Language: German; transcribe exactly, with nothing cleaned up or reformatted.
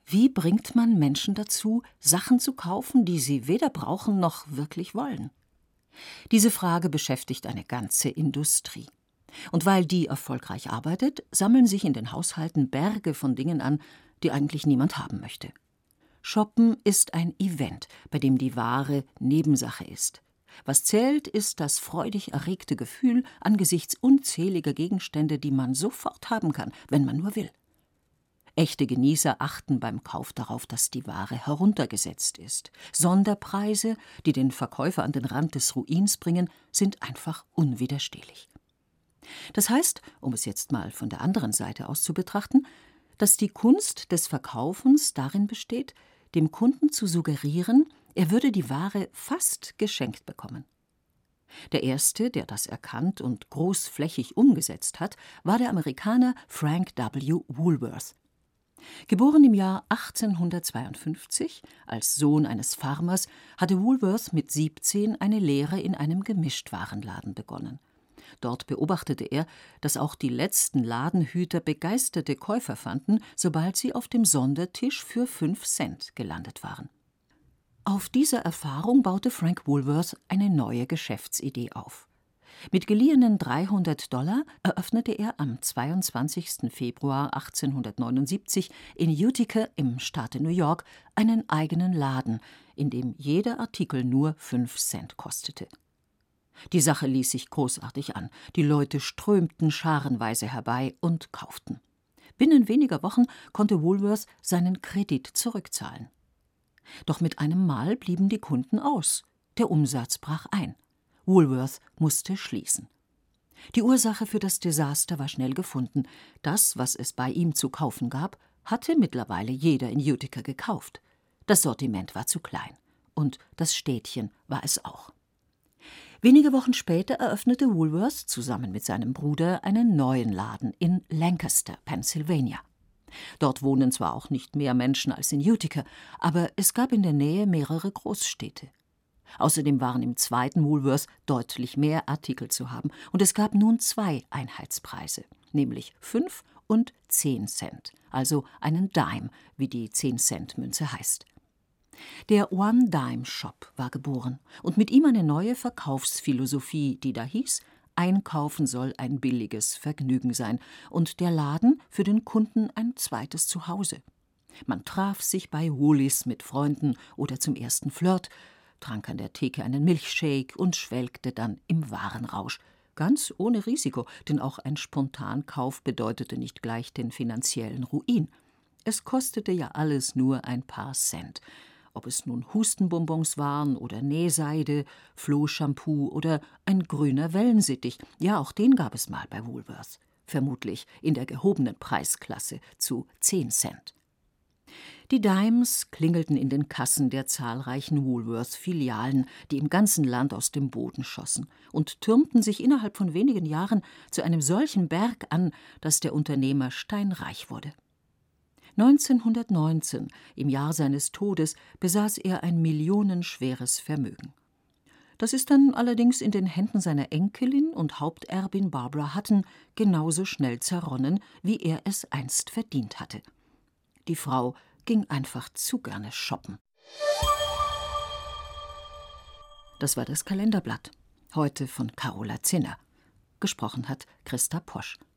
Wie bringt man Menschen dazu, Sachen zu kaufen, die sie weder brauchen noch wirklich wollen? Diese Frage beschäftigt eine ganze Industrie. Und weil die erfolgreich arbeitet, sammeln sich in den Haushalten Berge von Dingen an, die eigentlich niemand haben möchte. Shoppen ist ein Event, bei dem die Ware Nebensache ist. Was zählt, ist das freudig erregte Gefühl angesichts unzähliger Gegenstände, die man sofort haben kann, wenn man nur will. Echte Genießer achten beim Kauf darauf, dass die Ware heruntergesetzt ist. Sonderpreise, die den Verkäufer an den Rand des Ruins bringen, sind einfach unwiderstehlich. Das heißt, um es jetzt mal von der anderen Seite aus zu betrachten, dass die Kunst des Verkaufens darin besteht, dem Kunden zu suggerieren, er würde die Ware fast geschenkt bekommen. Der erste, der das erkannt und großflächig umgesetzt hat, war der Amerikaner Frank W. Woolworth. Geboren im Jahr achtzehnhundertzweiundfünfzig, als Sohn eines Farmers, hatte Woolworth mit siebzehn eine Lehre in einem Gemischtwarenladen begonnen. Dort beobachtete er, dass auch die letzten Ladenhüter begeisterte Käufer fanden, sobald sie auf dem Sondertisch für fünf Cent gelandet waren. Auf dieser Erfahrung baute Frank Woolworth eine neue Geschäftsidee auf. Mit geliehenen dreihundert Dollar eröffnete er am zweiundzwanzigsten Februar achtzehnhundertneunundsiebzig in Utica im Staate New York einen eigenen Laden, in dem jeder Artikel nur fünf Cent kostete. Die Sache ließ sich großartig an. Die Leute strömten scharenweise herbei und kauften. Binnen weniger Wochen konnte Woolworth seinen Kredit zurückzahlen. Doch mit einem Mal blieben die Kunden aus. Der Umsatz brach ein. Woolworth musste schließen. Die Ursache für das Desaster war schnell gefunden. Das, was es bei ihm zu kaufen gab, hatte mittlerweile jeder in Utica gekauft. Das Sortiment war zu klein. Und das Städtchen war es auch. Wenige Wochen später eröffnete Woolworth zusammen mit seinem Bruder einen neuen Laden in Lancaster, Pennsylvania. Dort wohnen zwar auch nicht mehr Menschen als in Utica, aber es gab in der Nähe mehrere Großstädte. Außerdem waren im zweiten Woolworth deutlich mehr Artikel zu haben, und es gab nun zwei Einheitspreise, nämlich fünf und zehn Cent, also einen Dime, wie die zehn-Cent-Münze heißt. Der One-Dime-Shop war geboren und mit ihm eine neue Verkaufsphilosophie, die da hieß: Einkaufen soll ein billiges Vergnügen sein und der Laden für den Kunden ein zweites Zuhause. Man traf sich bei Woolies mit Freunden oder zum ersten Flirt, trank an der Theke einen Milchshake und schwelgte dann im Warenrausch. Ganz ohne Risiko, denn auch ein Spontankauf bedeutete nicht gleich den finanziellen Ruin. Es kostete ja alles nur ein paar Cent. Ob es nun Hustenbonbons waren oder Nähseide, Flohshampoo oder ein grüner Wellensittich. Ja, auch den gab es mal bei Woolworth. Vermutlich in der gehobenen Preisklasse zu zehn Cent. Die Dimes klingelten in den Kassen der zahlreichen Woolworth-Filialen, die im ganzen Land aus dem Boden schossen, und türmten sich innerhalb von wenigen Jahren zu einem solchen Berg an, dass der Unternehmer steinreich wurde. neunzehnhundertneunzehn, im Jahr seines Todes, besaß er ein millionenschweres Vermögen. Das ist dann allerdings in den Händen seiner Enkelin und Haupterbin Barbara Hutton genauso schnell zerronnen, wie er es einst verdient hatte. Die Frau ging einfach zu gerne shoppen. Das war das Kalenderblatt. Heute von Carola Zinner. Gesprochen hat Christa Posch.